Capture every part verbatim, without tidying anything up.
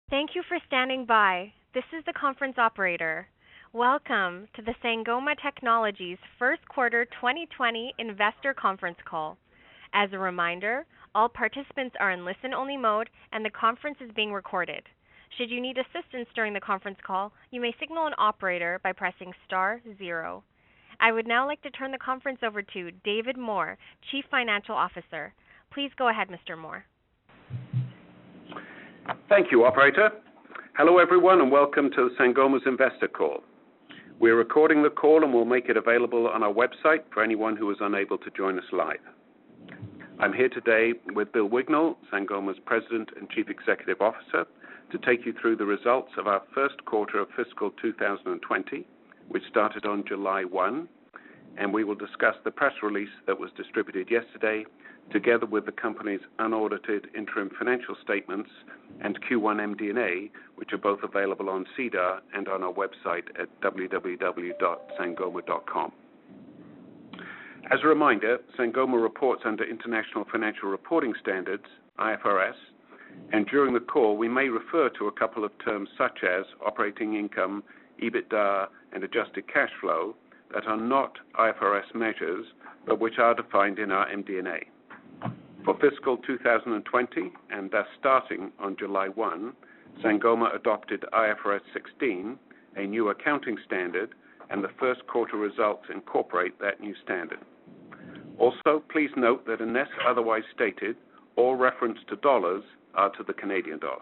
Thank you for standing by. This is the conference operator. Welcome to the Sangoma Technologies first quarter twenty twenty investor conference call. As a reminder, all participants are in listen-only mode and the conference is being recorded. Should you need assistance during the conference call, you may signal an operator by pressing star zero. I would now like to turn the conference over to David Moore, Chief Financial Officer. Please go ahead, Mister Moore. Thank you, operator. Hello, everyone, and welcome to Sangoma's investor call. We're recording the call and we'll make it available on our website for anyone who is unable to join us live. I'm here today with Bill Wignall, Sangoma's President and Chief Executive Officer, to take you through the results of our first quarter of fiscal two thousand twenty, which started on July first, and we will discuss the press release that was distributed yesterday, together with the company's unaudited interim financial statements and Q one M D and A, which are both available on SEDAR and on our website at w w w dot sangoma dot com. As a reminder, Sangoma reports under International Financial Reporting Standards, I F R S, and during the call we may refer to a couple of terms such as operating income, EBITDA, and adjusted cash flow that are not I F R S measures, but which are defined in our M D and A. For fiscal two thousand twenty, and thus starting on July first, Sangoma adopted I F R S sixteen, a new accounting standard, and the first quarter results incorporate that new standard. Also, please note that unless otherwise stated, all reference to dollars are to the Canadian dollar.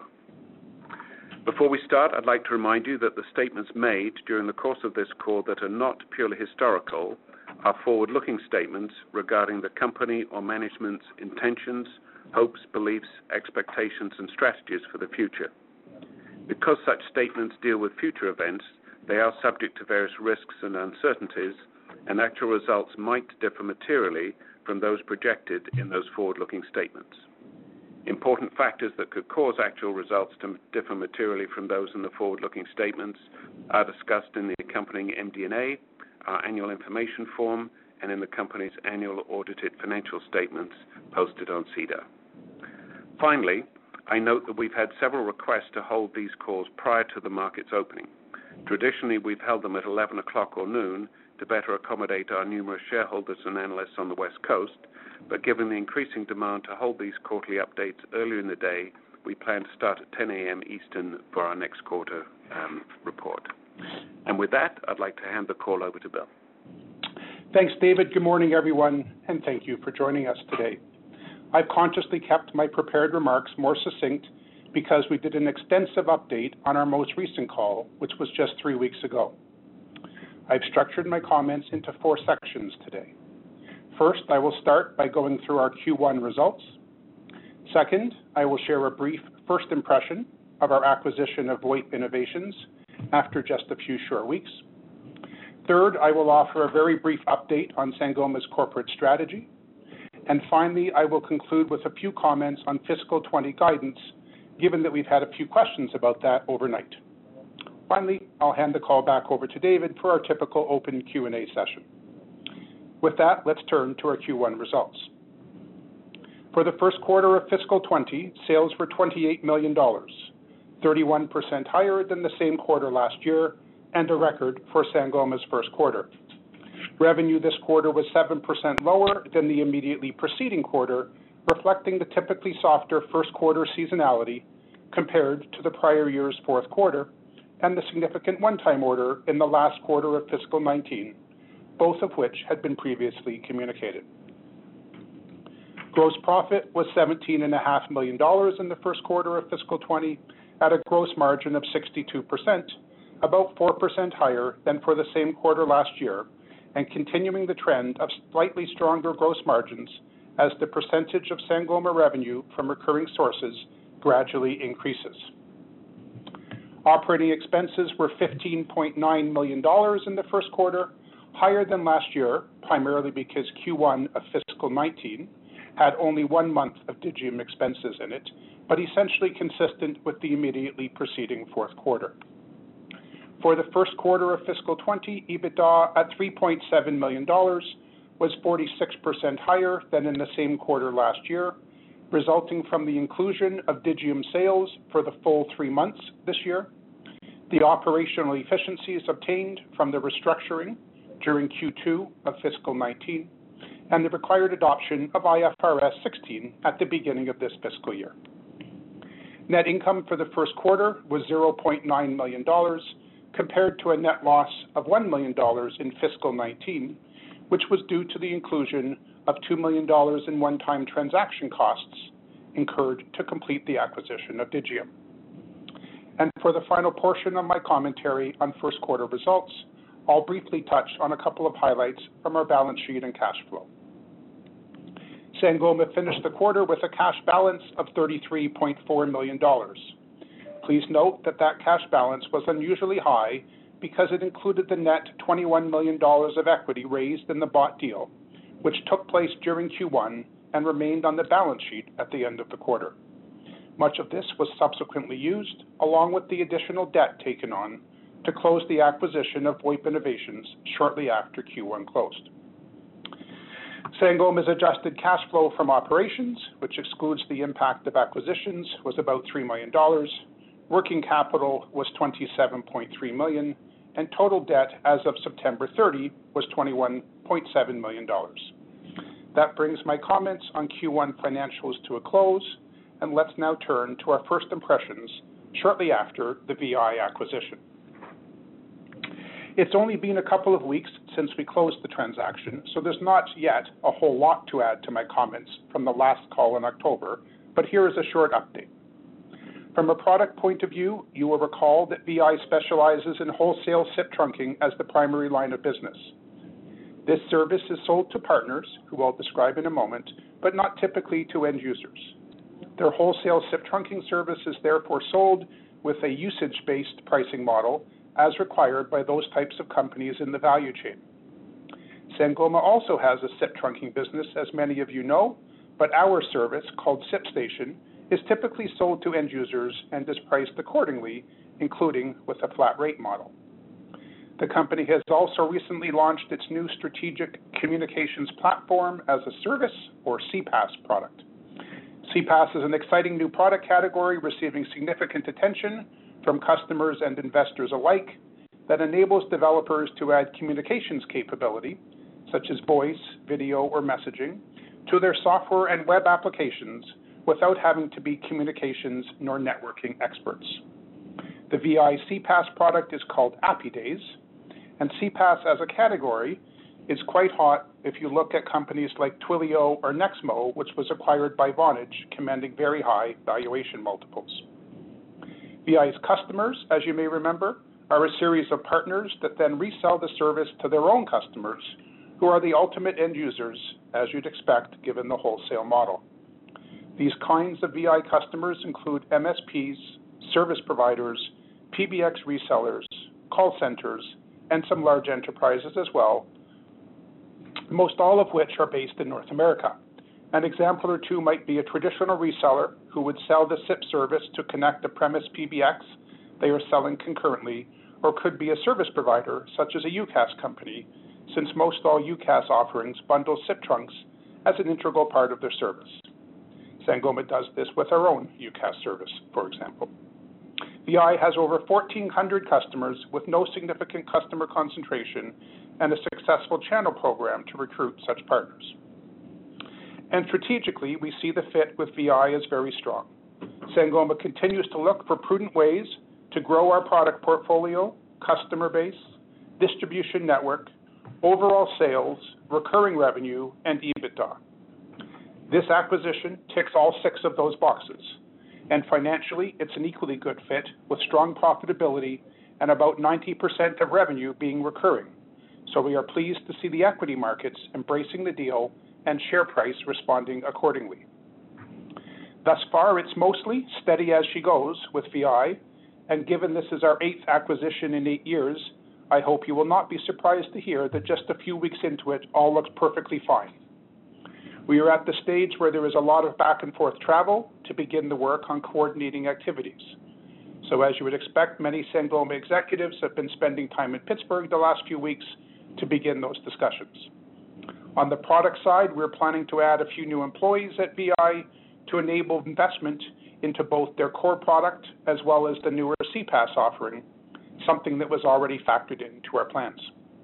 Before we start, I'd like to remind you that the statements made during the course of this call that are not purely historical are forward-looking statements regarding the company or management's intentions, hopes, beliefs, expectations, and strategies for the future. Because such statements deal with future events, they are subject to various risks and uncertainties, and actual results might differ materially from those projected in those forward-looking statements. Important factors that could cause actual results to differ materially from those in the forward-looking statements are discussed in the accompanying M D and A, our annual information form, and in the company's annual audited financial statements posted on SEDAR. Finally, I note that we've had several requests to hold these calls prior to the market's opening. Traditionally, we've held them at eleven o'clock or noon to better accommodate our numerous shareholders and analysts on the West Coast, but given the increasing demand to hold these quarterly updates earlier in the day, we plan to start at ten a.m. Eastern for our next quarter um, report. And with that, I'd like to hand the call over to Bill. Thanks, David. Good morning, everyone, and thank you for joining us today. I've consciously kept my prepared remarks more succinct because we did an extensive update on our most recent call, which was just three weeks ago. I've structured my comments into four sections today. First, I will start by going through our Q one results. Second, I will share a brief first impression of our acquisition of VoIP Innovations after just a few short weeks. Third, I will offer a very brief update on Sangoma's corporate strategy. And finally, I will conclude with a few comments on fiscal twenty guidance, given that we've had a few questions about that overnight. Finally, I'll hand the call back over to David for our typical open Q and A session. With that, let's turn to our Q one results. For the first quarter of fiscal twenty, sales were twenty-eight million dollars, thirty-one percent higher than the same quarter last year, and a record for Sangoma's first quarter. Revenue this quarter was seven percent lower than the immediately preceding quarter, reflecting the typically softer first quarter seasonality compared to the prior year's fourth quarter, and the significant one-time order in the last quarter of fiscal nineteen, both of which had been previously communicated. Gross profit was seventeen point five million dollars in the first quarter of fiscal twenty at a gross margin of sixty-two percent, about four percent higher than for the same quarter last year, and continuing the trend of slightly stronger gross margins as the percentage of Sangoma revenue from recurring sources gradually increases. Operating expenses were fifteen point nine million dollars in the first quarter, higher than last year, primarily because Q one of fiscal nineteen had only one month of Digium expenses in it, but essentially consistent with the immediately preceding fourth quarter. For the first quarter of fiscal twenty, EBITDA at three point seven million dollars was forty-six percent higher than in the same quarter last year, resulting from the inclusion of Digium sales for the full three months this year, the operational efficiencies obtained from the restructuring during Q two of fiscal nineteen, and the required adoption of I F R S sixteen at the beginning of this fiscal year. Net income for the first quarter was zero point nine million dollars, compared to a net loss of one million dollars in fiscal nineteen, which was due to the inclusion of two million dollars in one-time transaction costs incurred to complete the acquisition of Digium. And for the final portion of my commentary on first quarter results, I'll briefly touch on a couple of highlights from our balance sheet and cash flow. Sangoma finished the quarter with a cash balance of thirty-three point four million dollars. Please note that that cash balance was unusually high because it included the net twenty-one million dollars of equity raised in the bought deal, which took place during Q one and remained on the balance sheet at the end of the quarter. Much of this was subsequently used, along with the additional debt taken on, to close the acquisition of VoIP Innovations shortly after Q one closed. Sangoma's adjusted cash flow from operations, which excludes the impact of acquisitions, was about three million dollars. Working capital was twenty-seven point three million dollars, and total debt as of September thirtieth was twenty-one point seven million dollars. That brings my comments on Q one financials to a close, and let's now turn to our first impressions shortly after the V I acquisition. It's only been a couple of weeks since we closed the transaction, so there's not yet a whole lot to add to my comments from the last call in October, but here is a short update. From a product point of view, you will recall that V I specializes in wholesale S I P trunking as the primary line of business. This service is sold to partners, who I'll describe in a moment, but not typically to end users. Their wholesale S I P trunking service is therefore sold with a usage-based pricing model as required by those types of companies in the value chain. Sangoma also has a S I P trunking business, as many of you know, but our service, called S I P Station, is typically sold to end users and is priced accordingly, including with a flat rate model. The company has also recently launched its new Strategic Communications Platform as a Service, or C PaaS product. C PaaS is an exciting new product category receiving significant attention from customers and investors alike that enables developers to add communications capability, such as voice, video, or messaging, to their software and web applications without having to be communications nor networking experts. The V I C PaaS product is called AppyDays, and C PaaS as a category is quite hot if you look at companies like Twilio or Nexmo, which was acquired by Vonage, commanding very high valuation multiples. V I's customers, as you may remember, are a series of partners that then resell the service to their own customers, who are the ultimate end users, as you'd expect given the wholesale model. These kinds of V I customers include M S Ps, service providers, P B X resellers, call centers, and some large enterprises as well, most all of which are based in North America. An example or two might be a traditional reseller who would sell the S I P service to connect a premise P B X they are selling concurrently, or could be a service provider such as a UCaaS company, since most all UCaaS offerings bundle S I P trunks as an integral part of their service. Sangoma does this with our own UCaaS service, for example. V I has over fourteen hundred customers with no significant customer concentration and a successful channel program to recruit such partners. And strategically, we see the fit with V I as very strong. Sangoma continues to look for prudent ways to grow our product portfolio, customer base, distribution network, overall sales, recurring revenue, and EBITDA. This acquisition ticks all six of those boxes, and financially, it's an equally good fit with strong profitability and about ninety percent of revenue being recurring. So we are pleased to see the equity markets embracing the deal and share price responding accordingly. Thus far, it's mostly steady as she goes with V I, and given this is our eighth acquisition in eight years, I hope you will not be surprised to hear that just a few weeks into it, all looks perfectly fine. We are at the stage where there is a lot of back and forth travel to begin the work on coordinating activities. So as you would expect, many Sangoma executives have been spending time in Pittsburgh the last few weeks to begin those discussions. On the product side, we're planning to add a few new employees at V I to enable investment into both their core product as well as the newer C PaaS offering, something that was already factored into our plans.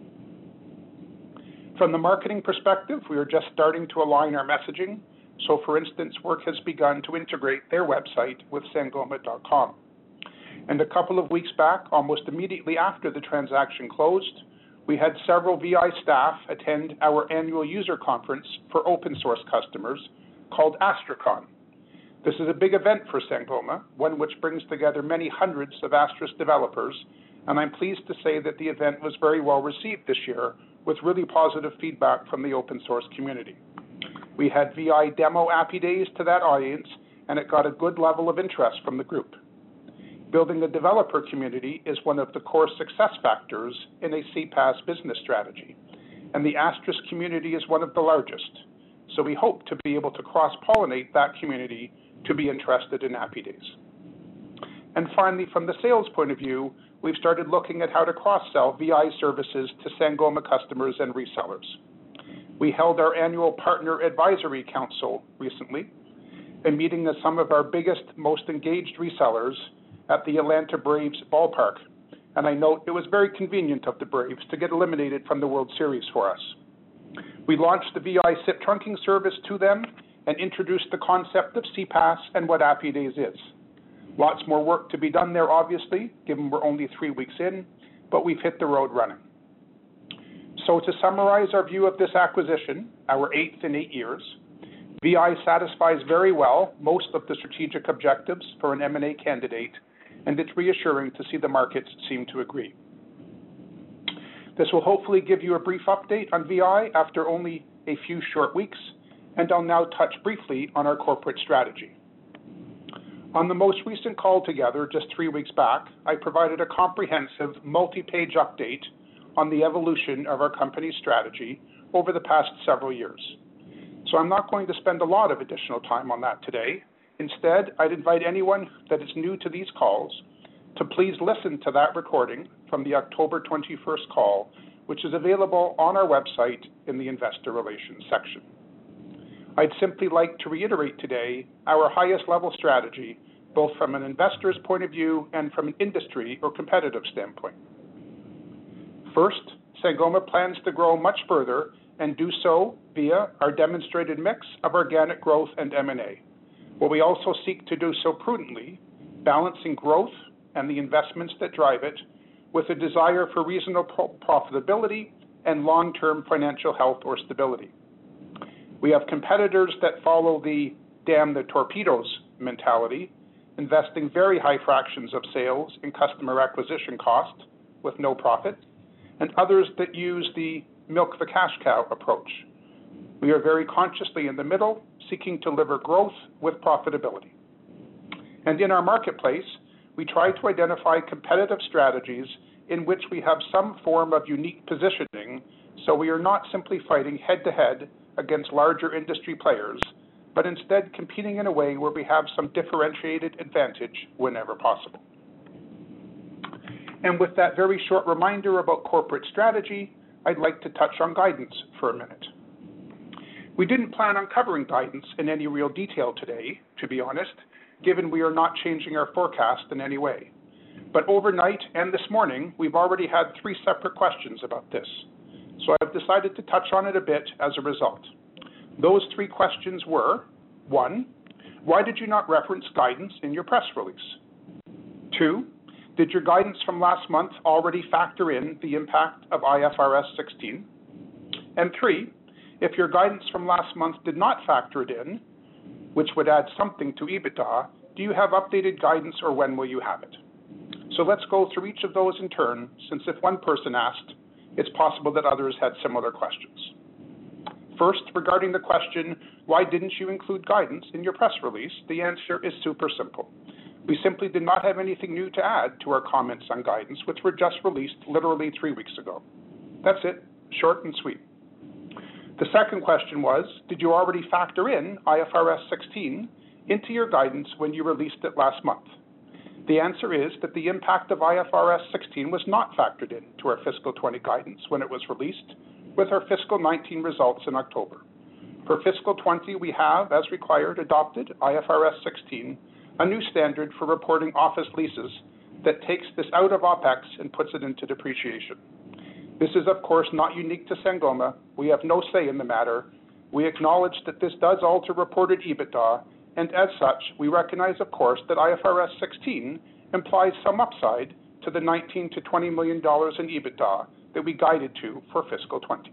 From the marketing perspective, we are just starting to align our messaging. So, for instance, work has begun to integrate their website with Sangoma dot com. And a couple of weeks back, almost immediately after the transaction closed, we had several V I staff attend our annual user conference for open source customers called AstraCon. This is a big event for Sangoma, one which brings together many hundreds of Astris developers, and I'm pleased to say that the event was very well received this year with really positive feedback from the open source community. We had V I demo Appy Days to that audience, and it got a good level of interest from the group. Building a developer community is one of the core success factors in a C PaaS business strategy, and the Astris community is one of the largest. So we hope to be able to cross-pollinate that community to be interested in Appy Days. And finally, from the sales point of view, we've started looking at how to cross-sell V I services to Sangoma customers and resellers. We held our annual Partner Advisory Council recently, a meeting of some of our biggest, most engaged resellers at the Atlanta Braves ballpark. And I note it was very convenient of the Braves to get eliminated from the World Series for us. We launched the V I S I P trunking service to them and introduced the concept of C PaaS and what Appy Days is. Lots more work to be done there, obviously, given we're only three weeks in, but we've hit the road running. So to summarize our view of this acquisition, our eighth in eight years, V I satisfies very well most of the strategic objectives for an M and A candidate, and it's reassuring to see the markets seem to agree. This will hopefully give you a brief update on V I after only a few short weeks, and I'll now touch briefly on our corporate strategy. On the most recent call together, just three weeks back, I provided a comprehensive multi-page update on the evolution of our company's strategy over the past several years. So I'm not going to spend a lot of additional time on that today. Instead, I'd invite anyone that is new to these calls to please listen to that recording from the October twenty-first call, which is available on our website in the Investor Relations section. I'd simply like to reiterate today our highest level strategy, both from an investor's point of view and from an industry or competitive standpoint. First, Sangoma plans to grow much further and do so via our demonstrated mix of organic growth and M and A, where we also seek to do so prudently, balancing growth and the investments that drive it with a desire for reasonable profitability and long-term financial health or stability. We have competitors that follow the damn the torpedoes mentality, investing very high fractions of sales in customer acquisition cost with no profit, and others that use the milk the cash cow approach. We are very consciously in the middle, seeking to deliver growth with profitability. And in our marketplace, we try to identify competitive strategies in which we have some form of unique positioning, so we are not simply fighting head-to-head against larger industry players, but instead competing in a way where we have some differentiated advantage whenever possible. And with that very short reminder about corporate strategy, I'd like to touch on guidance for a minute. We didn't plan on covering guidance in any real detail today, to be honest, given we are not changing our forecast in any way. But overnight and this morning, we've already had three separate questions about this. So I've decided to touch on it a bit as a result. Those three questions were, one, why did you not reference guidance in your press release? Two, did your guidance from last month already factor in the impact of I F R S sixteen? And three, if your guidance from last month did not factor it in, which would add something to EBITDA, do you have updated guidance or when will you have it? So let's go through each of those in turn, since if one person asked, it's possible that others had similar questions. First, regarding the question, why didn't you include guidance in your press release? The answer is super simple. We simply did not have anything new to add to our comments on guidance, which were just released literally three weeks ago. That's it, short and sweet. The second question was, did you already factor in I F R S sixteen into your guidance when you released it last month? The answer is that the impact of I F R S sixteen was not factored into our fiscal twenty guidance when it was released with our fiscal nineteen results in October. For fiscal twenty, we have, as required, adopted I F R S sixteen, a new standard for reporting office leases that takes this out of OPEX and puts it into depreciation. This is, of course, not unique to Sangoma. We have no say in the matter. We acknowledge that this does alter reported EBITDA, and as such, we recognize, of course, that I F R S sixteen implies some upside to the nineteen to twenty million dollars in EBITDA that we guided to for fiscal twenty.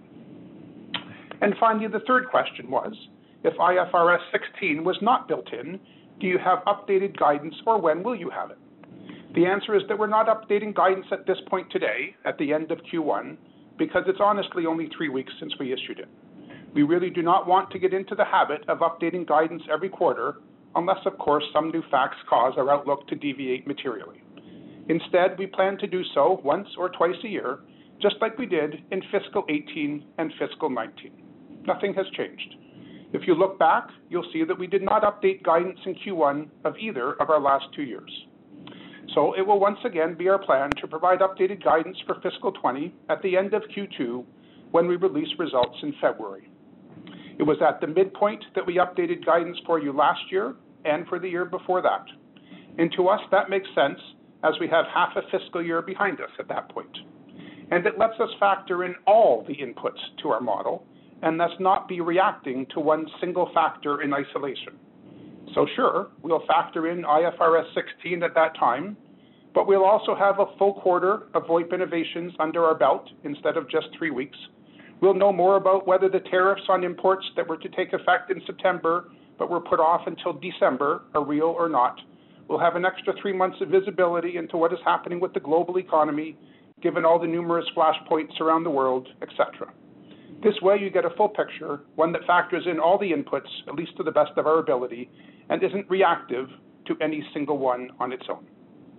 And finally, the third question was, if I F R S sixteen was not built in, do you have updated guidance, or when will you have it? The answer is that we're not updating guidance at this point today, at the end of Q one, because it's honestly only three weeks since we issued it. We really do not want to get into the habit of updating guidance every quarter, unless, of course, some new facts cause our outlook to deviate materially. Instead, we plan to do so once or twice a year, just like we did in fiscal eighteen and fiscal nineteen. Nothing has changed. If you look back, you'll see that we did not update guidance in Q one of either of our last two years. So it will once again be our plan to provide updated guidance for fiscal twenty at the end of Q two when we release results in February. It was at the midpoint that we updated guidance for you last year and for the year before that. And to us, that makes sense as we have half a fiscal year behind us at that point. And it lets us factor in all the inputs to our model and thus not be reacting to one single factor in isolation. So sure, we'll factor in I F R S sixteen at that time, but we'll also have a full quarter of VoIP Innovations under our belt instead of just three weeks. We'll know more about whether the tariffs on imports that were to take effect in September but were put off until December are real or not. We'll have an extra three months of visibility into what is happening with the global economy, given all the numerous flashpoints around the world, et cetera. This way you get a full picture, one that factors in all the inputs, at least to the best of our ability, and isn't reactive to any single one on its own.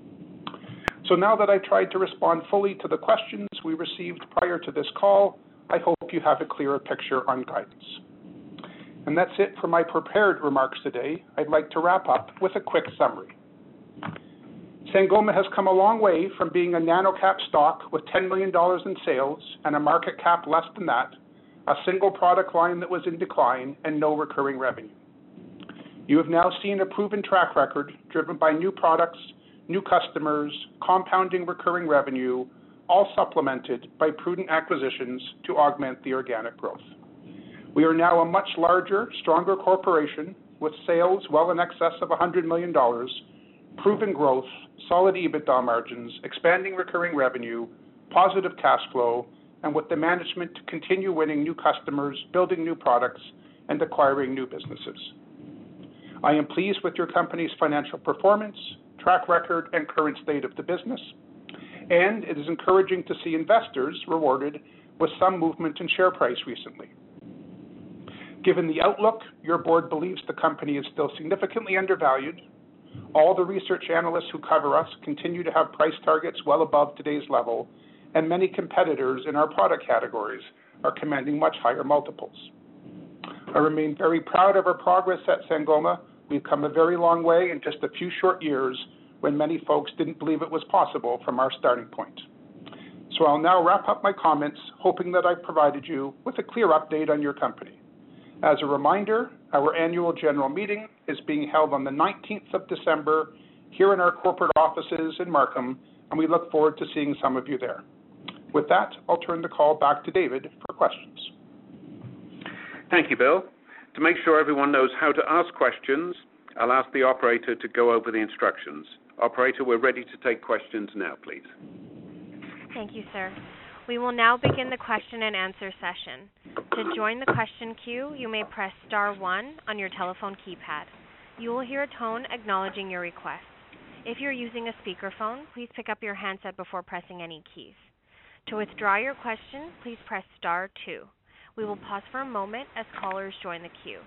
So now that I've tried to respond fully to the questions we received prior to this call, I hope you have a clearer picture on guidance. And that's it for my prepared remarks today. I'd like to wrap up with a quick summary. Sangoma has come a long way from being a nano-cap stock with ten million dollars in sales and a market cap less than that, a single product line that was in decline, and no recurring revenue. You have now seen a proven track record driven by new products, new customers, compounding recurring revenue, all supplemented by prudent acquisitions to augment the organic growth. We are now a much larger, stronger corporation with sales well in excess of one hundred million dollars, proven growth, solid EBITDA margins, expanding recurring revenue, positive cash flow, and with the management to continue winning new customers, building new products, and acquiring new businesses. I am pleased with your company's financial performance, track record, and current state of the business, and it is encouraging to see investors rewarded with some movement in share price recently. Given the outlook, your board believes the company is still significantly undervalued. All the research analysts who cover us continue to have price targets well above today's level, and many competitors in our product categories are commanding much higher multiples. I remain very proud of our progress at Sangoma. We've come a very long way in just a few short years when many folks didn't believe it was possible from our starting point. So I'll now wrap up my comments, hoping that I've provided you with a clear update on your company. As a reminder, our annual general meeting is being held on the nineteenth of December here in our corporate offices in Markham, and we look forward to seeing some of you there. With that, I'll turn the call back to David for questions. Thank you, Bill. To make sure everyone knows how to ask questions, I'll ask the operator to go over the instructions. Operator, we're ready to take questions now, please. Thank you, sir. We will now begin the question and answer session. To join the question queue, you may press star one on your telephone keypad. You will hear a tone acknowledging your request. If you're using a speakerphone, please pick up your handset before pressing any keys. To withdraw your question, please press star two. We will pause for a moment as callers join the queue.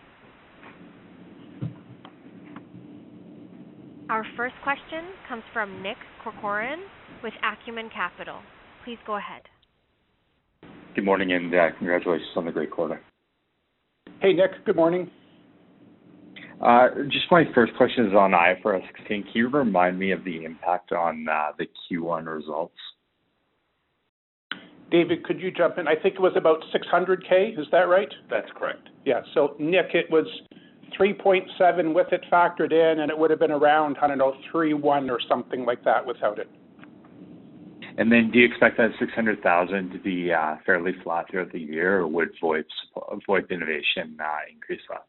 Our first question comes from Nick Corcoran with Acumen Capital. Please go ahead. Good morning, and uh, congratulations on the great quarter. Hey, Nick. Good morning. Uh, just my first question is on I F R S sixteen. Can you remind me of the impact on uh, the Q one results? David, could you jump in? I think it was about six hundred K, is that right? That's correct. Yeah, so Nick, it was three point seven with it factored in, and it would have been around, I don't know, three point one or something like that without it. And then do you expect that six hundred thousand to be uh, fairly flat throughout the year, or would VoIP, VoIP innovation uh, increase that?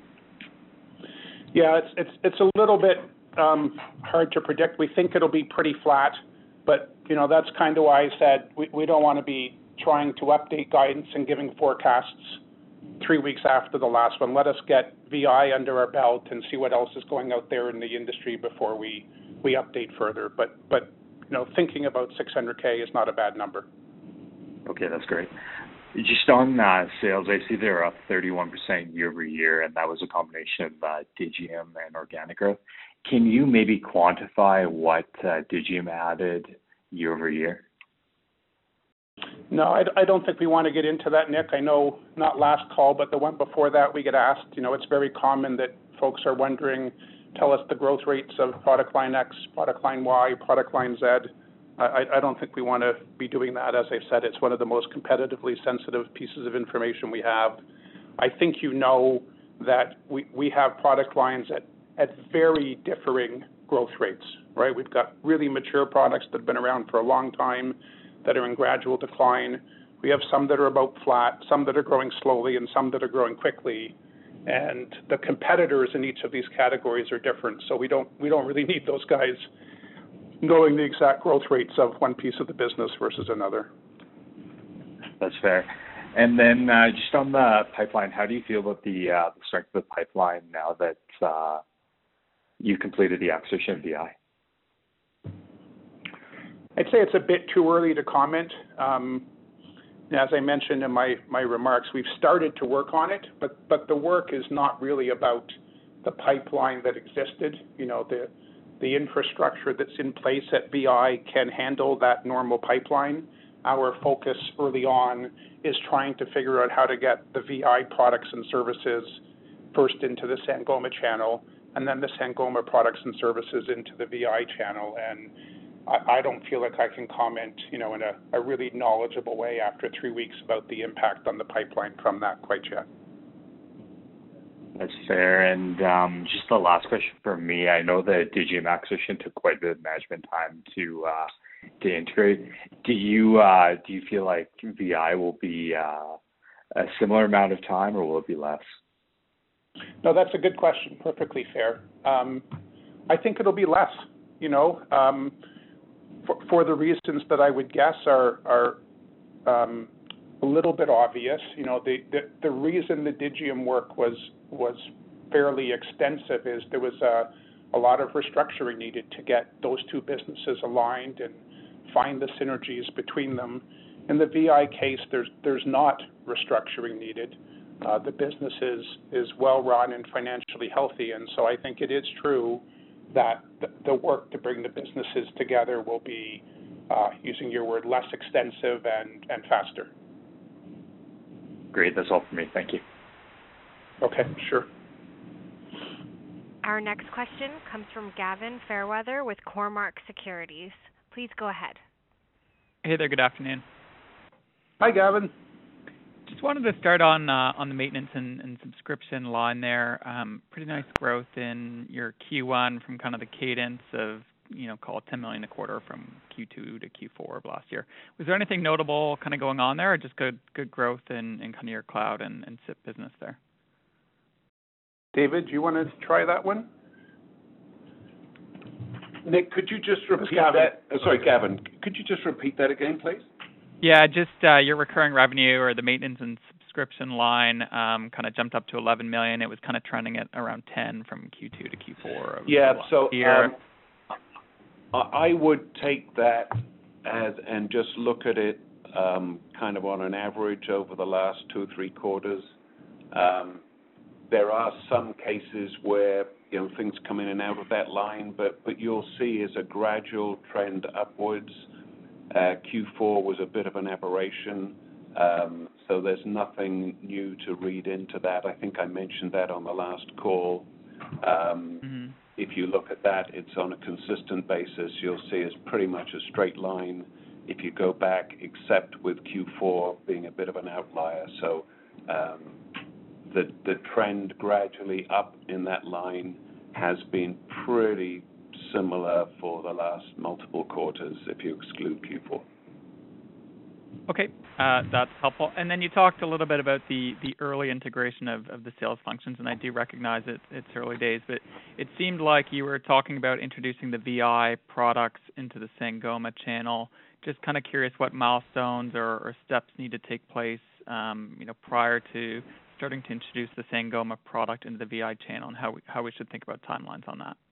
Yeah, it's it's it's a little bit um, hard to predict. We think it'll be pretty flat, but you know that's kind of why I said we, we don't want to be trying to update guidance and giving forecasts three weeks after the last one. Let us get V I under our belt and see what else is going out there in the industry before we, we update further. But but you know thinking about six hundred K is not a bad number. Okay, that's great. Just on uh, sales, I see they're up thirty-one percent year over year, and that was a combination of uh, Digium and organic growth. Can you maybe quantify what uh, Digium added year over year? No, I, I don't think we want to get into that, Nick. I know not last call, but the one before that we get asked. You know, it's very common that folks are wondering, tell us the growth rates of product line X, product line Y, product line Z. I, I don't think we want to be doing that. As I said, it's one of the most competitively sensitive pieces of information we have. I think you know that we, we have product lines at, at very differing growth rates, right? We've got really mature products that have been around for a long time that are in gradual decline. We have some that are about flat, some that are growing slowly, and some that are growing quickly. And the competitors in each of these categories are different, so we don't we don't really need those guys knowing the exact growth rates of one piece of the business versus another. That's fair. And then uh, just on the pipeline, how do you feel about the, uh, the strength of the pipeline now that uh, you completed the acquisition of V I? I'd say it's a bit too early to comment. Um, as I mentioned in my, my remarks, we've started to work on it, but, but the work is not really about the pipeline that existed. You know, the The infrastructure that's in place at V I can handle that normal pipeline. Our focus early on is trying to figure out how to get the V I products and services first into the Sangoma channel, and then the Sangoma products and services into the V I channel. And I, I don't feel like I can comment, you know, in a, a really knowledgeable way after three weeks about the impact on the pipeline from that quite yet. That's fair. And um, just the last question for me, I know the Digium acquisition took quite a bit of management time to uh, to integrate. Do you uh, do you feel like V I will be uh, a similar amount of time, or will it be less? No, that's a good question. Perfectly fair. Um, I think it'll be less. You know, um, for, for the reasons that I would guess are are um, a little bit obvious. You know, the, the the reason the Digium work was was fairly extensive is there was a, a lot of restructuring needed to get those two businesses aligned and find the synergies between them. In the V I case, there's there's not restructuring needed. Uh, the business is, is well run and financially healthy, and so I think it is true that the, the work to bring the businesses together will be, uh, using your word, less extensive and, and faster. Great, that's all for me. Thank you. Okay, sure. Our next question comes from Gavin Fairweather with Cormark Securities. Please go ahead. Hey there, good afternoon. Hi, Gavin. Just wanted to start on uh, on the maintenance and, and subscription line there. Um, pretty nice growth in your Q one from kind of the cadence of, you know, call it ten million a quarter from Q two to Q four of last year. Was there anything notable kind of going on there, or just good good growth in, in kind of your cloud and, and S I P business there? David, do you want to try that one? Nick, could you just repeat Gavin. that? Oh, sorry, Gavin. Could you just repeat that again, please? Yeah, just uh, your recurring revenue or the maintenance and subscription line um, kind of jumped up to eleven million. It was kind of trending at around ten from Q two to Q four. Of yeah, so year. Um, I would take that as and just look at it um, kind of on an average over the last two or three quarters. Um, there are some cases where, you know, things come in and out of that line, but but you'll see is a gradual trend upwards. Uh, Q four was a bit of an aberration, um, so there's nothing new to read into that. I think I mentioned that on the last call. Um, mm-hmm. If you look at that, it's on a consistent basis. You'll see it's pretty much a straight line if you go back, except with Q four being a bit of an outlier. So um, the the trend gradually up in that line has been pretty similar for the last multiple quarters if you exclude Q four. Okay, uh, that's helpful. And then you talked a little bit about the, the early integration of, of the sales functions, and I do recognize it, it's early days, but it seemed like you were talking about introducing the V I products into the Sangoma channel. Just kind of curious what milestones or, or steps need to take place, um, you know, prior to starting to introduce the Sangoma product into the V I channel, and how we, how we should think about timelines on that.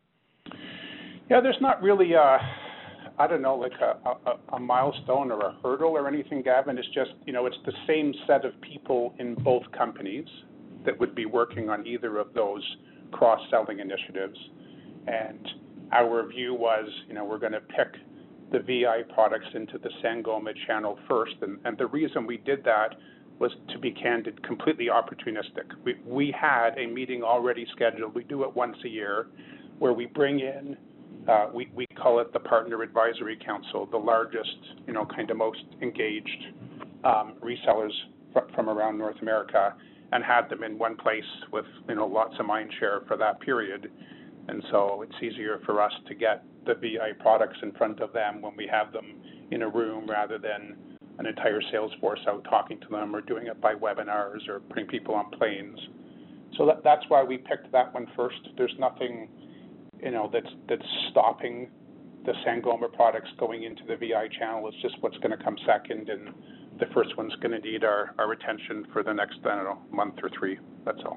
Yeah, there's not really a, I don't know, like a, a, a milestone or a hurdle or anything, Gavin. It's just, you know, it's the same set of people in both companies that would be working on either of those cross-selling initiatives. And our view was, you know, we're going to pick the V I products into the Sangoma channel first. And, and the reason we did that was, to be candid, completely opportunistic. We, we had a meeting already scheduled. We do it once a year where we bring in Uh, we, we call it the Partner Advisory Council, the largest, you know, kind of most engaged um, resellers fr- from around North America, and had them in one place with, you know, lots of mind share for that period. And so it's easier for us to get the V I products in front of them when we have them in a room rather than an entire sales force out talking to them or doing it by webinars or putting people on planes. So that, that's why we picked that one first. There's nothing, you know, that's that's stopping the Sangoma products going into the V I channel. It's just what's going to come second, and the first one's going to need our, our attention for the next, I don't know, month or three. That's all.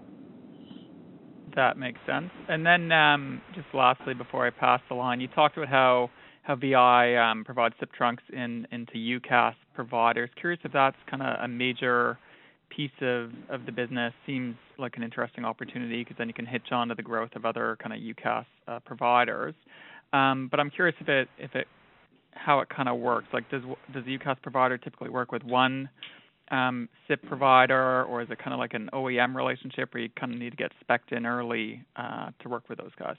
That makes sense. And then um, just lastly, before I pass the line, you talked about how, how V I um, provides S I P trunks in, into UCaaS providers. Curious if that's kind of a major piece of, of the business. Seems like an interesting opportunity because then you can hitch on to the growth of other kind of UCaaS uh, providers. Um, but I'm curious if it if it how it kind of works. Like, does does the UCaaS provider typically work with one um, S I P provider, or is it kind of like an O E M relationship where you kind of need to get spec'd in early uh, to work with those guys?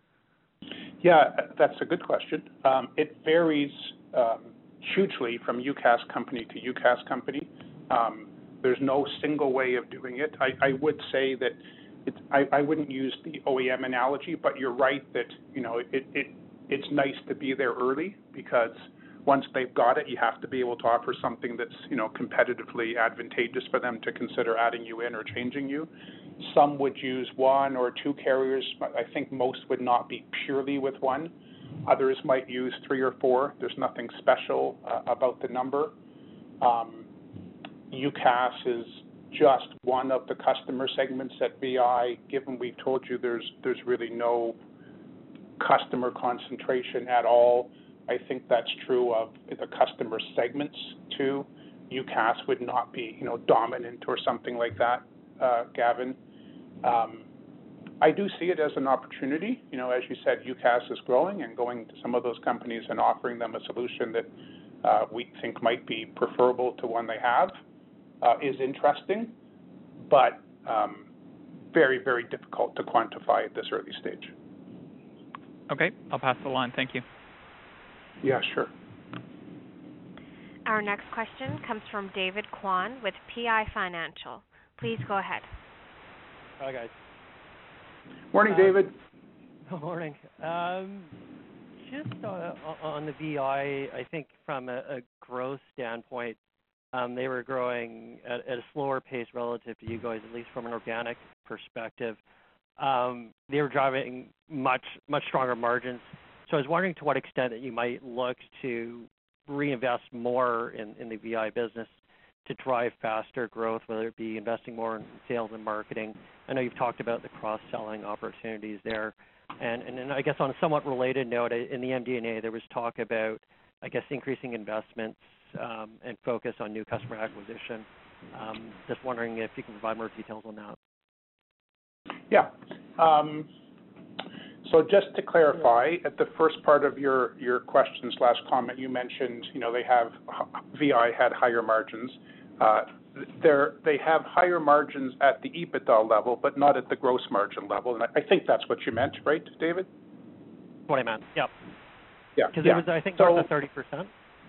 Yeah, that's a good question. Um, it varies um, hugely from UCaaS company to UCaaS company. Um, There's no single way of doing it. I, I would say that it, I, I wouldn't use the O E M analogy, but you're right that, you know, it, it it's nice to be there early, because once they've got it, you have to be able to offer something that's, you know, competitively advantageous for them to consider adding you in or changing you. Some would use one or two carriers. I think most would not be purely with one. Others might use three or four. There's nothing special uh, about the number. Um, UCaaS is just one of the customer segments at V I. Given we've told you there's there's really no customer concentration at all, I think that's true of the customer segments too. UCaaS would not be, you know, dominant or something like that, uh, Gavin. Um, I do see it as an opportunity. You know, as you said, UCaaS is growing, and going to some of those companies and offering them a solution that uh, we think might be preferable to one they have Uh, is interesting, but um, very, very difficult to quantify at this early stage. Okay, I'll pass the line. Thank you. Yeah, sure. Our next question comes from David Kwan with P I Financial. Please go ahead. Hi, guys. Morning, um, David. Good morning. Um, just on, on the V I, I think from a, a growth standpoint, Um, they were growing at, at a slower pace relative to you guys, at least from an organic perspective. Um, they were driving much, much stronger margins. So I was wondering to what extent that you might look to reinvest more in, in the V I business to drive faster growth, whether it be investing more in sales and marketing. I know you've talked about the cross-selling opportunities there. And, and then I guess on a somewhat related note, in the M D and A, there was talk about, I guess, increasing investments Um, and focus on new customer acquisition. Um, just wondering if you can provide more details on that. Yeah. Um, so just to clarify, at the first part of your, your question slash comment, you mentioned, you know, they have, V I had higher margins. Uh, they're, they have higher margins at the EBITDA level, but not at the gross margin level. And I, I think that's what you meant, right, David? What I meant, yep. Yeah. Because yeah. it was, I think, so, north of thirty percent.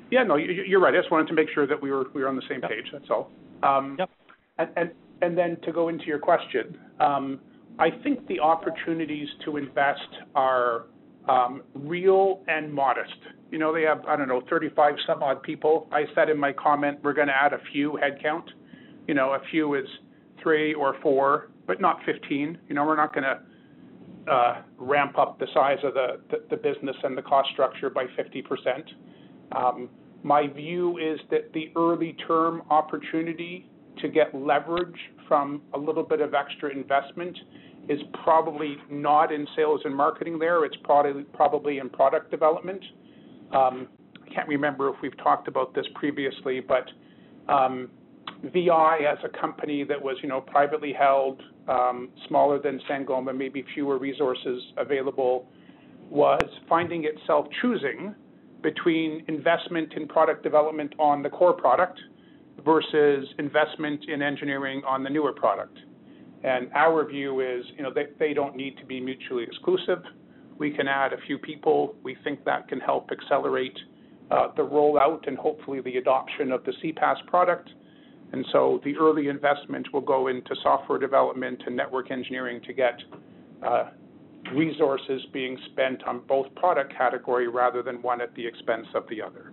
Yeah, no, you're right. I just wanted to make sure that we were we were on the same yep. page. That's all. Um, yep. And, and and then to go into your question, um, I think the opportunities to invest are um, real and modest. You know, they have, I don't know, thirty-five some odd people. I said in my comment, we're going to add a few headcount. You know, a few is three or four, but not fifteen. You know, we're not going to uh, ramp up the size of the, the, the business and the cost structure by fifty percent. Um, my view is that the early term opportunity to get leverage from a little bit of extra investment is probably not in sales and marketing there. It's probably probably in product development. Um, I can't remember if we've talked about this previously, but um, V I as a company that was, you know, privately held, um, smaller than Sangoma, maybe fewer resources available, was finding itself choosing between investment in product development on the core product versus investment in engineering on the newer product. And our view is, you know, they, they don't need to be mutually exclusive. We can add a few people. We think that can help accelerate uh, the rollout and hopefully the adoption of the C PaaS product. And so the early investment will go into software development and network engineering to get uh, resources being spent on both product category rather than one at the expense of the other.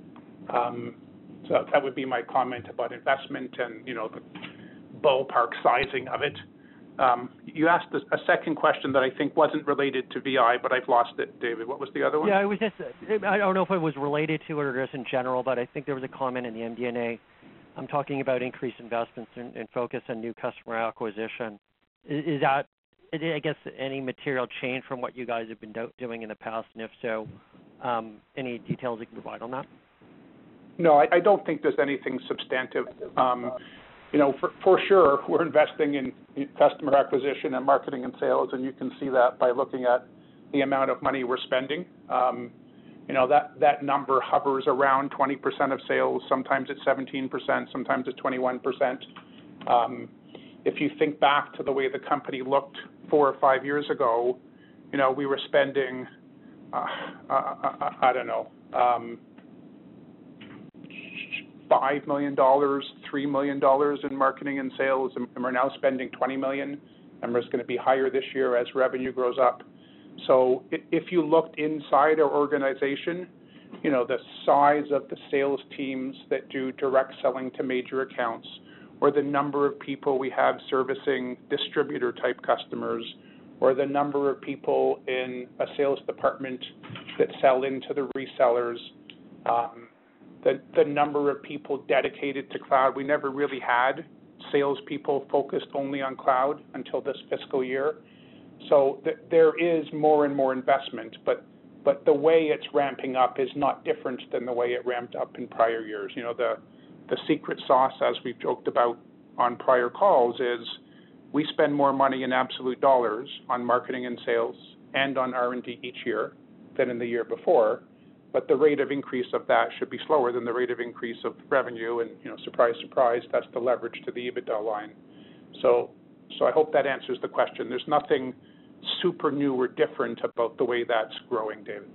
Um, so that would be my comment about investment and, you know, the ballpark sizing of it. Um, you asked a, a second question that I think wasn't related to V I, but I've lost it, David. What was the other one? Yeah, it was just, I don't know if it was related to it or just in general, but I think there was a comment in the M D and A. I'm talking about increased investments and, and focus on new customer acquisition. Is, is that, I guess, any material change from what you guys have been do- doing in the past? And if so, um, any details you can provide on that? No, I, I don't think there's anything substantive. Um, you know, for, for sure, we're investing in customer acquisition and marketing and sales, and you can see that by looking at the amount of money we're spending. Um, you know, that, that number hovers around twenty percent of sales. Sometimes it's seventeen percent, sometimes it's twenty-one percent. Um, if you think back to the way the company looked four or five years ago, you know, we were spending, uh, uh, uh, I don't know, um, five million dollars, three million dollars in marketing and sales, and we're now spending twenty million dollars, and it's going to be higher this year as revenue grows up. So if you looked inside our organization, you know, the size of the sales teams that do direct selling to major accounts, or the number of people we have servicing distributor-type customers, or the number of people in a sales department that sell into the resellers, um, the, the number of people dedicated to cloud. We never really had salespeople focused only on cloud until this fiscal year. So th- there is more and more investment, but but the way it's ramping up is not different than the way it ramped up in prior years. You know, the the secret sauce, as we've joked about on prior calls, is we spend more money in absolute dollars on marketing and sales and on R and D each year than in the year before, but the rate of increase of that should be slower than the rate of increase of revenue, and, you know, surprise, surprise, that's the leverage to the EBITDA line. So, so I hope that answers the question. There's nothing super new or different about the way that's growing, David.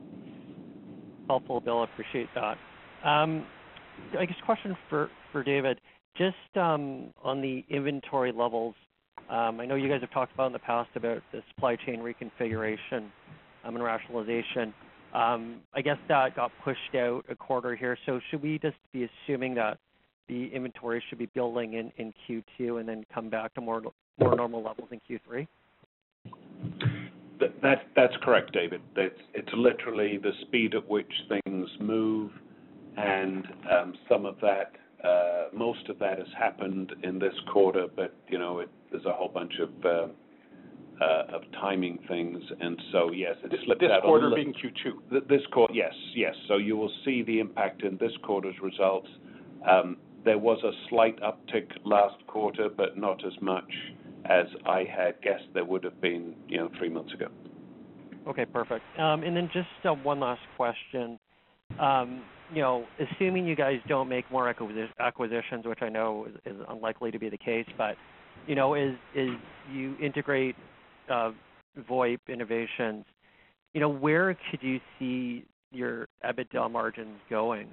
Helpful, Bill. I appreciate that. Um, I guess question for, for David, just um, on the inventory levels. Um, I know you guys have talked about in the past about the supply chain reconfiguration um, and rationalization. Um, I guess that got pushed out a quarter here. So should we just be assuming that the inventory should be building in, in Q two and then come back to more more normal levels in Q three? That, that that's correct, David. It's, it's literally the speed at which things move, and um, some of that, uh, most of that has happened in this quarter. But you know, it, there's a whole bunch of uh, uh, of timing things, and so yes, it This, slipped this out. quarter a li- being Q two. th- This quarter, yes, yes. So you will see the impact in this quarter's results. Um, there was a slight uptick last quarter, but not as much as I had guessed there would have been, you know, three months ago. Okay, perfect. Um, and then just uh, one last question. Um, you know, assuming you guys don't make more acquisi- acquisitions, which I know is, is unlikely to be the case, but, you know, is is you integrate uh, VoIP innovations, you know, where could you see your EBITDA margins going?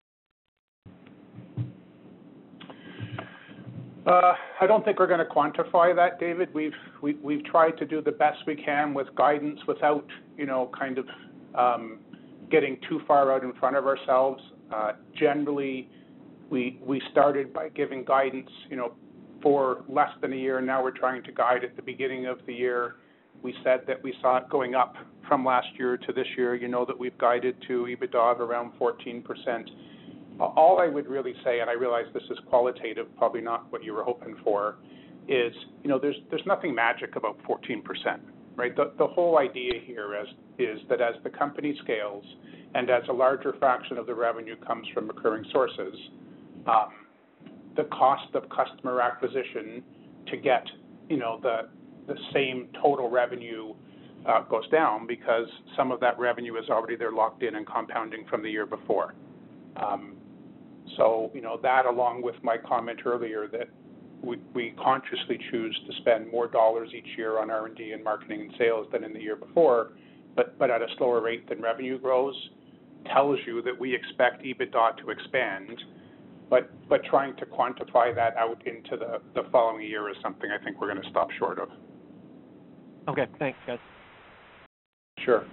Uh, I don't think we're going to quantify that, David. We've we, we've tried to do the best we can with guidance without, you know, kind of um, getting too far out in front of ourselves. Uh, generally, we we started by giving guidance, you know, for less than a year. Now we're trying to guide at the beginning of the year. We said that we saw it going up from last year to this year. You know that we've guided to EBITDA of around fourteen percent. All I would really say, and I realize this is qualitative, probably not what you were hoping for, is, you know, there's there's nothing magic about fourteen percent, right? The, the whole idea here is, is that as the company scales and as a larger fraction of the revenue comes from recurring sources, um, the cost of customer acquisition to get, you know, the the same total revenue uh, goes down because some of that revenue is already there locked in and compounding from the year before. Um, So, you know, that along with my comment earlier that we, we consciously choose to spend more dollars each year on R and D and marketing and sales than in the year before, but, but at a slower rate than revenue grows, tells you that we expect EBITDA to expand, but, but trying to quantify that out into the, the following year is something I think we're going to stop short of. Okay, thanks, guys. Sure.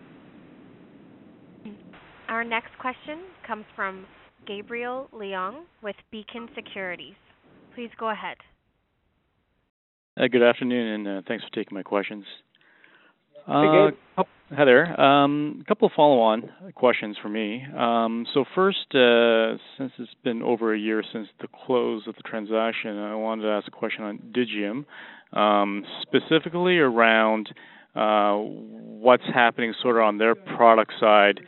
Our next question comes from Gabriel Leung with Beacon Securities. Please go ahead. Uh, good afternoon, and uh, thanks for taking my questions. Uh, hey, Gabe. oh, hi there. Um, a couple of follow-on questions for me. Um, so first, uh, since it's been over a year since the close of the transaction, I wanted to ask a question on Digium, um, specifically around uh, what's happening sort of on their product side.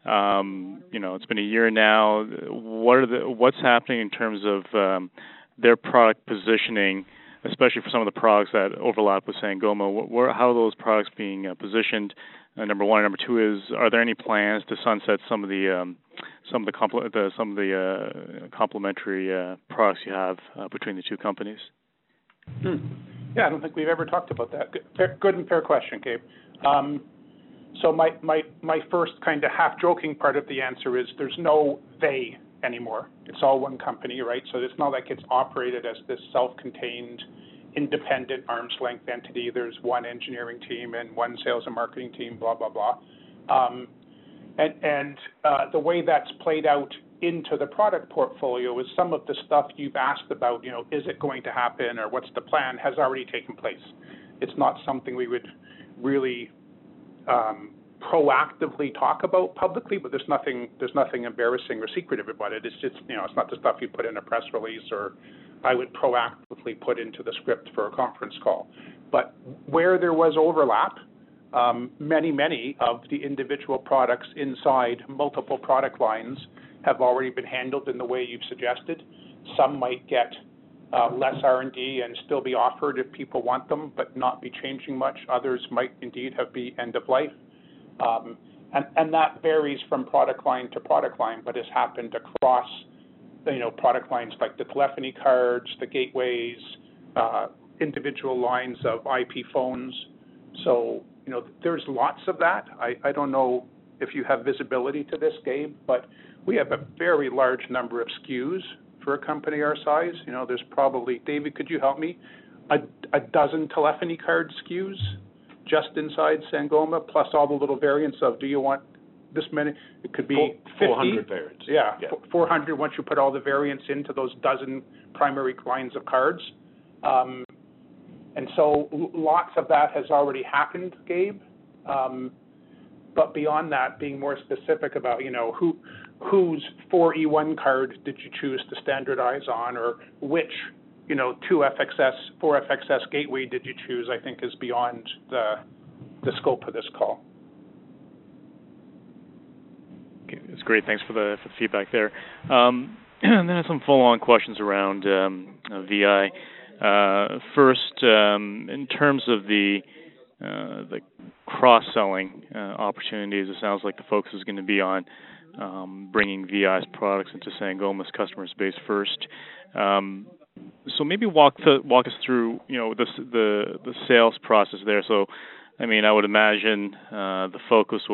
Um, you know, it's been a year now. What are the what's happening in terms of um, their product positioning, especially for some of the products that overlap with Sangoma? What, where, how are those products being uh, positioned? Uh, number one. Number two is, are there any plans to sunset some of the um, some of the, compl- the some of the uh, complementary uh, products you have uh, between the two companies? Hmm. Yeah, I don't think we've ever talked about that. Good, fair, good and fair question, Gabe. Um, So my, my, my first kind of half-joking part of the answer is there's no they anymore. It's all one company, right? So it's not like it's operated as this self-contained, independent, arm's-length entity. There's one engineering team and one sales and marketing team, blah, blah, blah. Um, and and uh, the way that's played out into the product portfolio is some of the stuff you've asked about, you know, is it going to happen or what's the plan, has already taken place. It's not something we would really Um, proactively talk about publicly, but there's nothing there's nothing embarrassing or secretive about it. It's just, you know, it's not the stuff you put in a press release or I would proactively put into the script for a conference call. But where there was overlap, um, many, many of the individual products inside multiple product lines have already been handled in the way you've suggested. Some might get uh, less R and D and still be offered if people want them, but not be changing much. Others might indeed have be end of life. Um, and, and that varies from product line to product line, but has happened across, you know, product lines like the telephony cards, the gateways, uh, individual lines of I P phones. So, you know, there's lots of that. I, I don't know if you have visibility to this, Gabe, but we have a very large number of S K Us for a company our size. You know, there's probably, David, could you help me? A, a dozen telephony card S K Us just inside Sangoma, plus all the little variants of, do you want this many? It could be fifty. four hundred variants. Yeah, yeah. four hundred once you put all the variants into those dozen primary lines of cards. Um, and so lots of that has already happened, Gabe. Um, but beyond that, being more specific about, you know, who whose four E one card did you choose to standardize on, or which, you know, two F X S, four F X S gateway did you choose, I think is beyond the the scope of this call. Okay, that's great. Thanks for the, for the feedback there. Um, and then some follow-on questions around um, uh, V I. Uh, first, um, in terms of the uh, the cross-selling uh, opportunities, it sounds like the focus is going to be on um, bringing V I's products into Sangoma's customer base first. Um, so maybe walk the, walk us through, you know, the the the sales process there. So, I mean, I would imagine uh, the focus will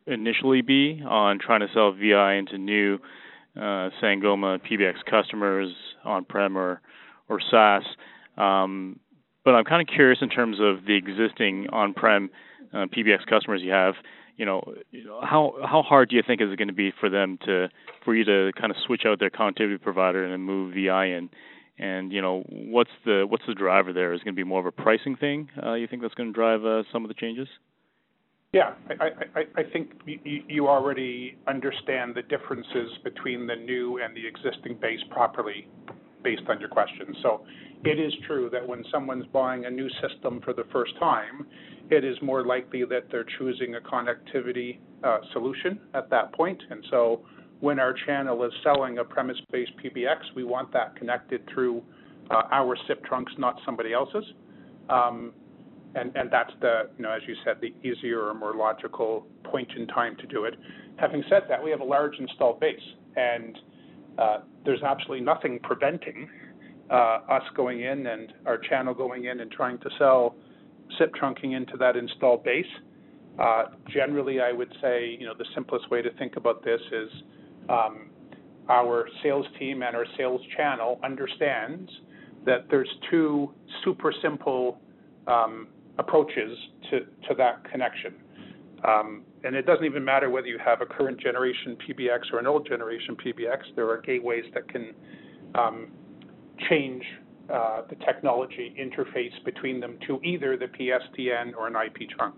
initially be on trying to sell V I into new uh, Sangoma P B X customers on-prem or, or SaaS. Um, but I'm kind of curious in terms of the existing on-prem uh, P B X customers you have. You know, how how hard do you think is it going to be for them to for you to kind of switch out their connectivity provider and then move V I in? And you know, what's the what's the driver there? Is it going to be more of a pricing thing? Uh, you think that's going to drive uh, some of the changes? Yeah, I, I, I think you, you already understand the differences between the new and the existing base properly, based on your question. So it is true that when someone's buying a new system for the first time, it is more likely that they're choosing a connectivity uh, solution at that point. And so when our channel is selling a premise-based P B X, we want that connected through uh, our S I P trunks, not somebody else's. Um, and, and that's the, you know, as you said, the easier or more logical point in time to do it. Having said that, we have a large installed base, and uh, there's absolutely nothing preventing uh, us going in and our channel going in and trying to sell S I P trunking into that installed base. Uh, generally, I would say, you know, the simplest way to think about this is um, our sales team and our sales channel understands that there's two super simple um, approaches to, to that connection. Um, and it doesn't even matter whether you have a current generation P B X or an old generation P B X. There are gateways that can um, change uh, the technology interface between them to either the P S T N or an I P trunk.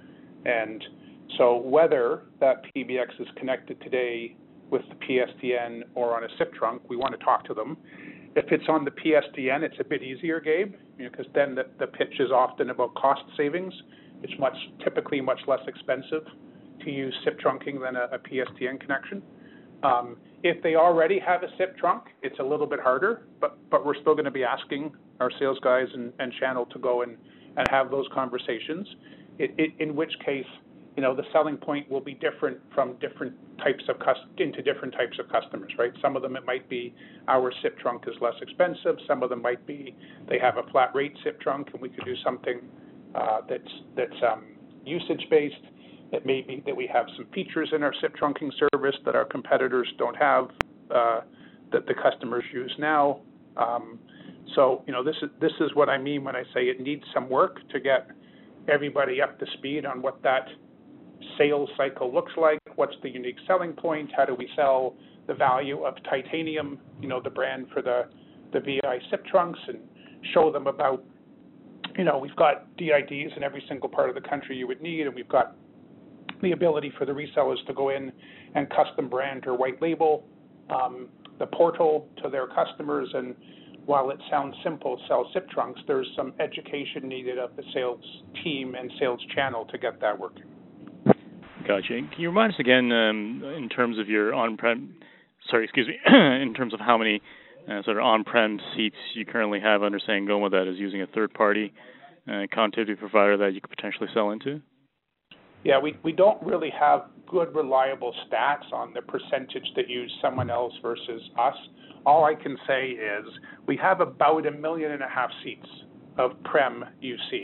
And so whether that P B X is connected today with the P S T N or on a S I P trunk, we want to talk to them. If it's on the P S T N, it's a bit easier, Gabe, because you know, then the, the pitch is often about cost savings. It's much typically much less expensive to use S I P trunking than a, a P S T N connection. Um, if they already have a S I P trunk, it's a little bit harder, but, but we're still going to be asking our sales guys and, and channel to go and, and have those conversations, it, it, in which case, you know, the selling point will be different from different types of cust- into different types of customers, right? Some of them it might be our S I P trunk is less expensive. Some of them might be they have a flat rate S I P trunk and we could do something uh, that's that's um, usage based. It may be that we have some features in our S I P trunking service that our competitors don't have uh, that the customers use now. Um, so you know this is this is what I mean when I say it needs some work to get everybody up to speed on what that sales cycle looks like, what's the unique selling point, how do we sell the value of Titanium, you know, the brand for the, the V I S I P trunks, and show them about, you know, we've got D I Ds in every single part of the country you would need, and we've got the ability for the resellers to go in and custom brand or white label um, the portal to their customers. And while it sounds simple, sell S I P trunks, there's some education needed of the sales team and sales channel to get that working. Gotcha. Can you remind us again, um, in terms of your on-prem, sorry, excuse me, in terms of how many uh, sort of on-prem seats you currently have under Sangoma that is using a third-party uh, connectivity provider that you could potentially sell into? Yeah, we, we don't really have good, reliable stats on the percentage that use someone else versus us. All I can say is we have about a million and a half seats of Prem U C,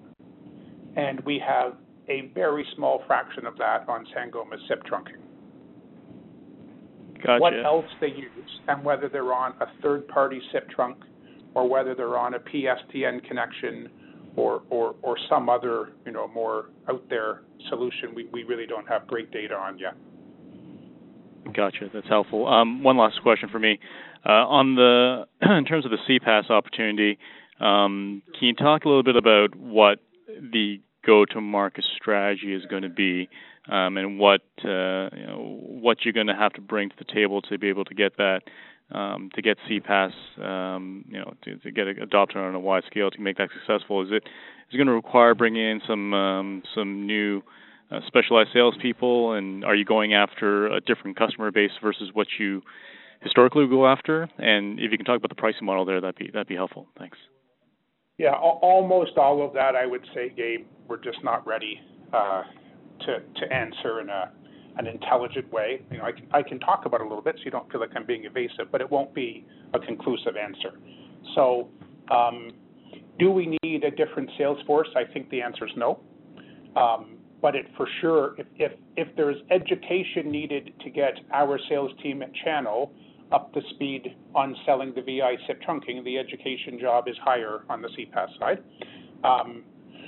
and we have a very small fraction of that on Sangoma's S I P trunking. Gotcha. What else they use, and whether they're on a third-party S I P trunk or whether they're on a P S T N connection or, or, or some other, you know, more out there solution, we, we really don't have great data on yet. Gotcha. That's helpful. Um, one last question for me. Uh, on the in terms of the C PaaS opportunity, um, can you talk a little bit about what the go-to-market strategy is going to be, um, and what uh, you know, what you're going to have to bring to the table to be able to get that, um, to get C PaaS, um, you know, to, to get it adopted on a wide scale to make that successful? Is it is it going to require bringing in some um, some new uh, specialized salespeople, and are you going after a different customer base versus what you historically go after? And if you can talk about the pricing model there, that'd be that'd be helpful. Thanks. Yeah, almost all of that, I would say, Gabe, we're just not ready uh, to to answer in a an intelligent way. You know, I can I can talk about it a little bit, so you don't feel like I'm being evasive, but it won't be a conclusive answer. So, um, do we need a different sales force? I think the answer is no. Um, but it for sure, if, if, if there's education needed to get our sales team at Channel up to speed on selling the V I S I P trunking, the education job is higher on the C PaaS side. Um,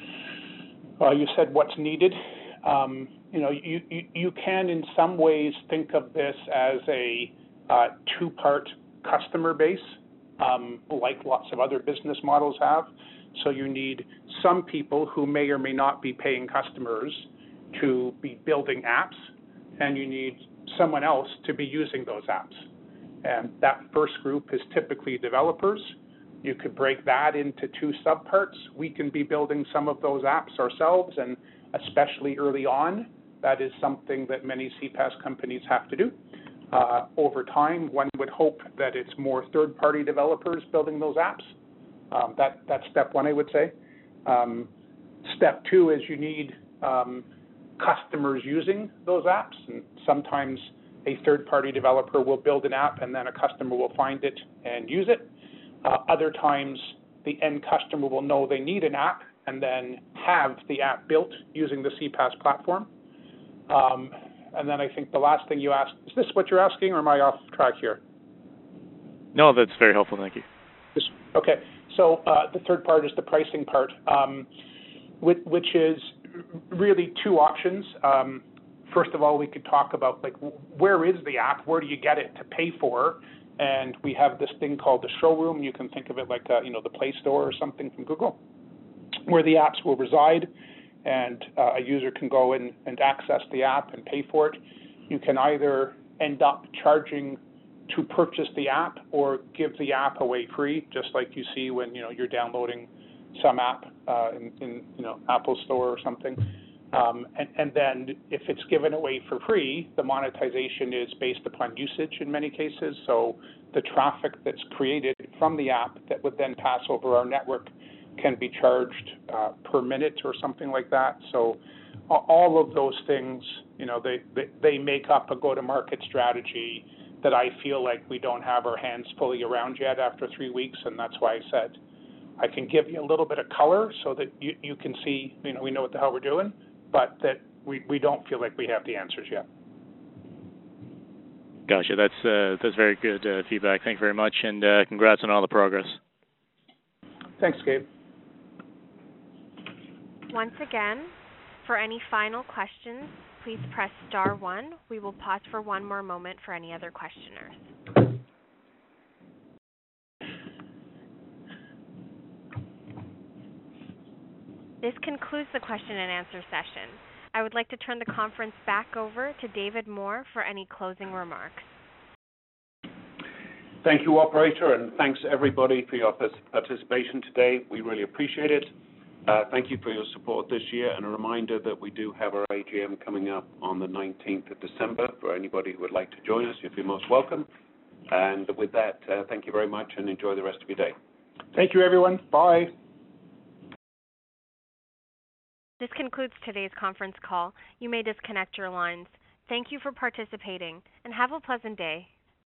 uh, you said what's needed. Um, you know, you, you, you can in some ways think of this as a uh, two-part customer base, um, like lots of other business models have. So you need some people who may or may not be paying customers to be building apps, and you need someone else to be using those apps. And that first group is typically developers. You could break that into two subparts. We can be building some of those apps ourselves, and especially early on, that is something that many C PaaS companies have to do. Uh, over time, one would hope that it's more third-party developers building those apps. Um, that, that's step one, I would say. Um, step two is you need um, customers using those apps, and sometimes a third-party developer will build an app and then a customer will find it and use it. Uh, other times, the end customer will know they need an app and then have the app built using the C PaaS platform. Um, and then I think the last thing you asked, is this what you're asking, or am I off track here? No, that's very helpful. Thank you. Okay. So uh, the third part is the pricing part, um, which, which is really two options. Um, first of all, we could talk about, like, where is the app? Where do you get it to pay for? And we have this thing called the showroom. You can think of it like, uh, you know, the Play Store or something from Google, where the apps will reside, and uh, a user can go in and access the app and pay for it. You can either end up charging to purchase the app or give the app away free, just like you see when, you know, you're downloading some app uh, in, in, you know, Apple Store or something. Um, and, and then if it's given away for free, the monetization is based upon usage in many cases. So the traffic that's created from the app that would then pass over our network can be charged uh, per minute or something like that. So all of those things, you know, they, they, they make up a go-to-market strategy that I feel like we don't have our hands fully around yet after three weeks, and that's why I said I can give you a little bit of color so that you, you can see, you know, we know what the hell we're doing, but that we, we don't feel like we have the answers yet. Gotcha. That's uh, that's very good uh, feedback. Thank you very much, and uh, congrats on all the progress. Thanks, Gabe. Once again, for any final questions, please press star one. We will pause for one more moment for any other questioners. This concludes the question and answer session. I would like to turn the conference back over to David Moore for any closing remarks. Thank you, operator, and thanks everybody for your participation today. We really appreciate it. Uh, thank you for your support this year, and a reminder that we do have our A G M coming up on the nineteenth of December. For anybody who would like to join us, you'd be most welcome. And with that, uh, thank you very much, and enjoy the rest of your day. Thank you, everyone. Bye. This concludes today's conference call. You may disconnect your lines. Thank you for participating, and have a pleasant day.